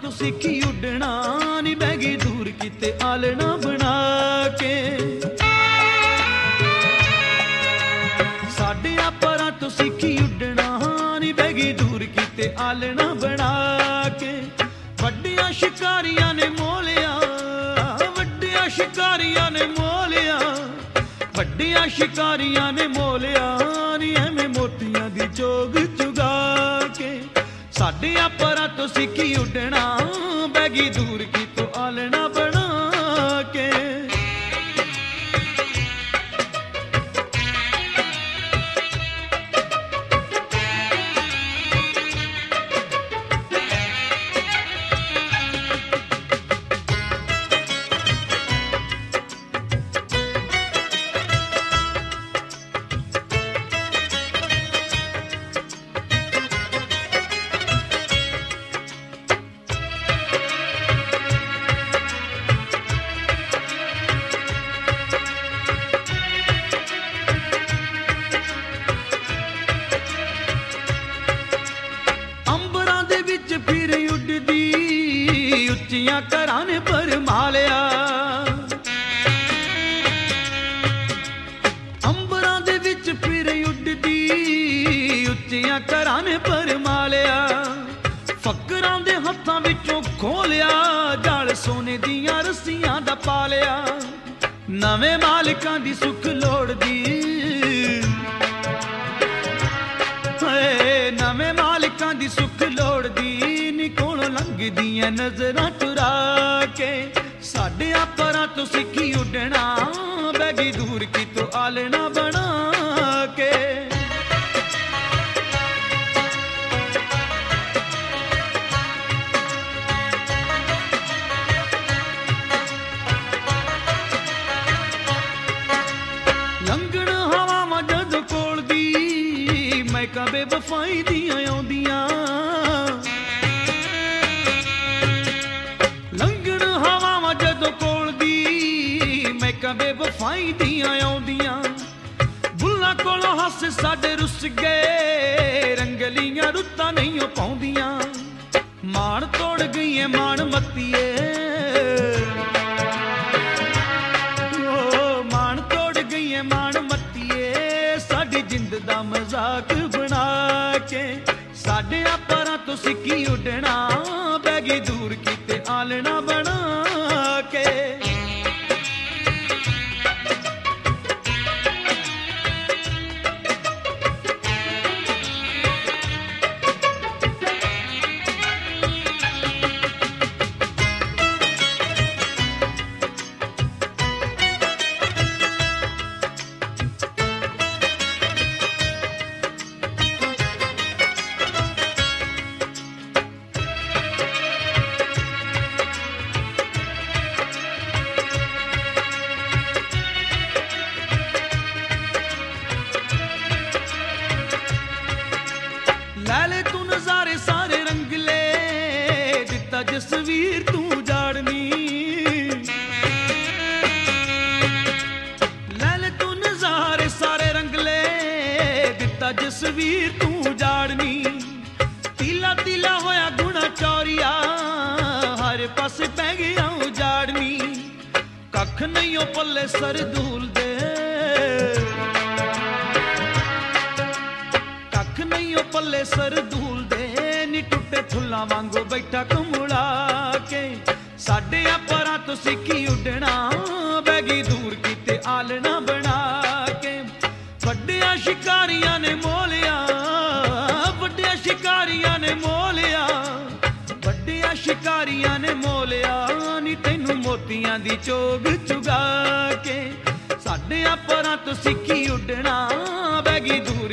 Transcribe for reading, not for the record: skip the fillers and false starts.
तू सीखी उड़ना नी बह गई दूर किते आलना बना के। साडियां परां तू सीखी उड़ना नी बह गई दूर किते आलना बना के। वड्डियां शिकारियां ने मोलिया, वड्डियां शिकारियां ने मोलिया, वड्डियां शिकारियां ने मोलिया नी एवें मोतियां दी चोग चुगा के। साडियां परां तो सीखी उड़ना बह गई दूर की तो आलना बना के। फिर उड़दी उच्चियां घरां ने भरमालिया, अंबरां दे विच फिर उड़दी उच्चियां घरां ने भरमालिया। फकरां दे हत्थां विचों खोलिया जाल सोने दियां रस्सियां दा पालिया। नवें मालिकां दी सुख लोड़दी, नवें मालिकां दी सुख लोड़दी नी कोलों लंघदियां नजरां चुरा के। साडियां परां तो सीखी उड़ना बह गई दूर की तो आलना बना के। लंघण हवावां जदों कोल दी महकां बेवफाई दियां आउंदियां। लंघण हवावां जदों कोल दी महकां बेवफाई दियां आउंदियां। बुल्लां कोलों हस साडे रुस गए रंगलियां रुत्तां नहीं पाउंदियां। मान तोड़ गई है मान मत्तीए, मान तोड़ गई है मान मत्तीए साडी जिंद दा मजाक बना के। साडियां परां तो सीखी उड़ना बह गई दूर किते आलना बना के। लैले तू नजारे सारे रंगले दिता जसवीर तू जाड़नी। लैले तू नजारे सारे रंगले दिता जसवीर तू जाड़नी। तीला तीला होया गुणा चौरिया हर पासे पै गया उजाड़नी। कख नहीं ओ पल्ले सरदूल दे, नहीं ओ पल्ले सरदूल दे नी टुटे फुल्लां वांगू बैठा कुमुड़ा के। साडियां परां तो सीखी उड़ना बह गई दूर किते आलना बना के। वड्डियां शिकारियां ने मोलिया, वड्डियां शिकारियां ने मोलिया, वड्डियां शिकारियां ने मोलिया नी तैनू मोतियां दी चोग चुगा के। साडियां परां तो सीखी उड़ना बह गई दूर